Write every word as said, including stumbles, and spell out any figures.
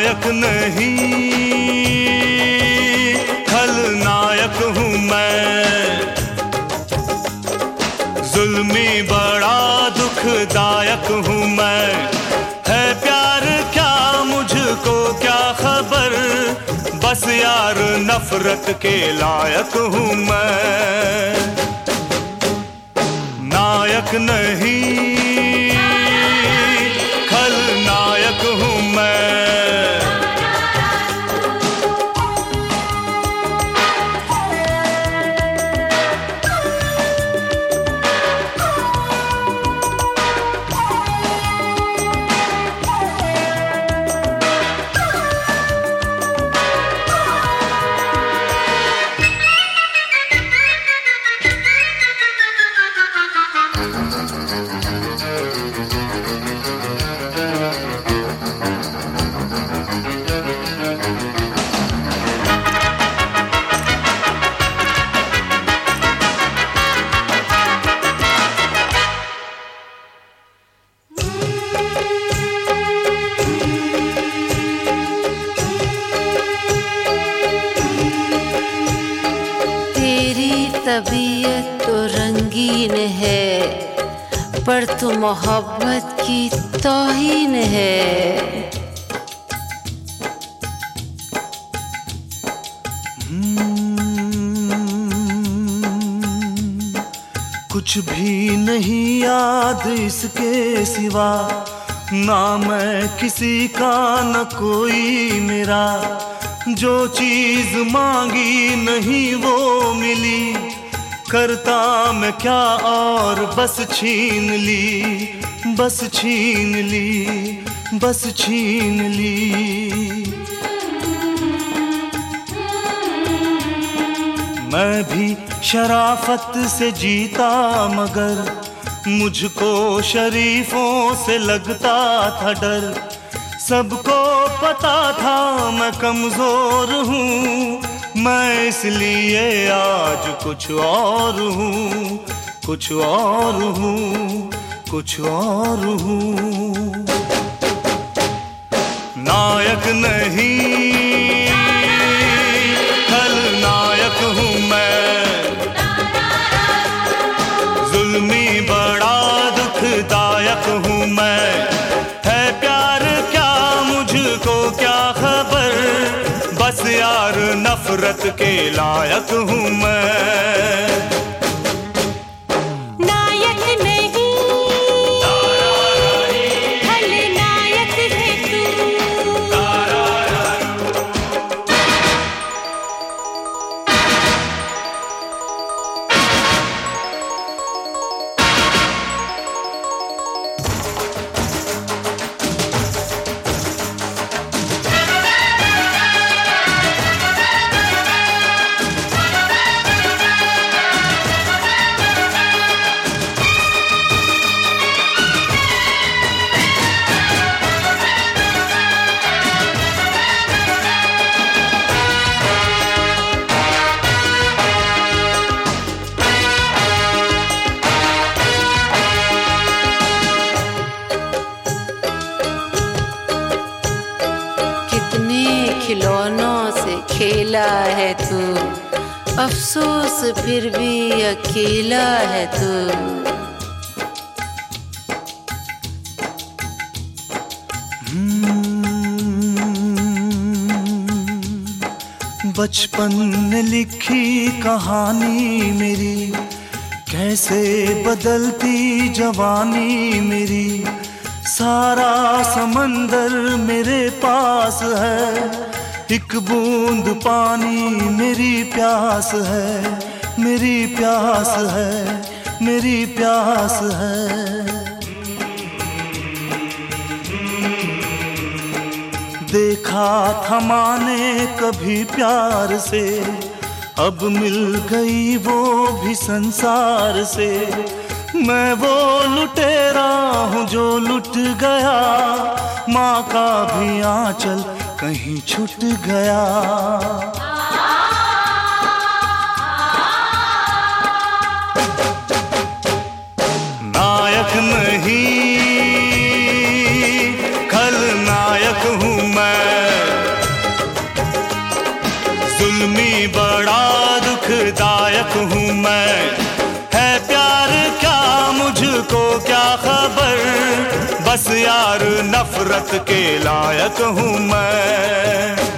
नायक नहीं खलनायक हूँ मैं। जुल्मी बड़ा दुखदायक हूँ मैं। है प्यार क्या मुझको क्या खबर, बस यार नफरत के लायक हूँ मैं। नायक नहीं खलनायक हूँ मैं। तबीयत तो रंगीन है, पर तू मोहब्बत की तौहीन है। कुछ भी नहीं याद इसके सिवा, ना मैं किसी का न कोई मेरा। जो चीज मांगी नहीं वो मिली, करता मैं क्या और बस छीन ली, बस छीन ली, बस छीन ली। मैं भी शराफत से जीता मगर मुझको शरीफों से लगता था डर। सबको पता था मैं कमजोर हूँ, मैं इसलिए आज कुछ और हूँ, कुछ और हूँ, कुछ और हूँ। नायक नहीं खलनायक हूँ मैं। जुल्मी बड़ा दुखदायक हूँ मैं। है प्यार क्या मुझको क्या खबर, बस यार नफरत के लायक हूँ मैं। खिलौनों से खेला है तू, अफसोस फिर भी अकेला है तू। बचपन ने लिखी कहानी मेरी, कैसे बदलती जवानी मेरी। सारा समंदर मेरे पास है, एक बूंद पानी मेरी प्यास है, मेरी प्यास है, मेरी प्यास है। देखा था माने कभी प्यार से, अब मिल गई वो भी संसार से। मैं वो लुटेरा हूँ जो लुट गया, माँ का भी आंचल कहीं छूट गया। नायक नहीं खलनायक हूँ मैं। तुझको क्या खबर, बस यार नफरत के लायक हूँ मैं।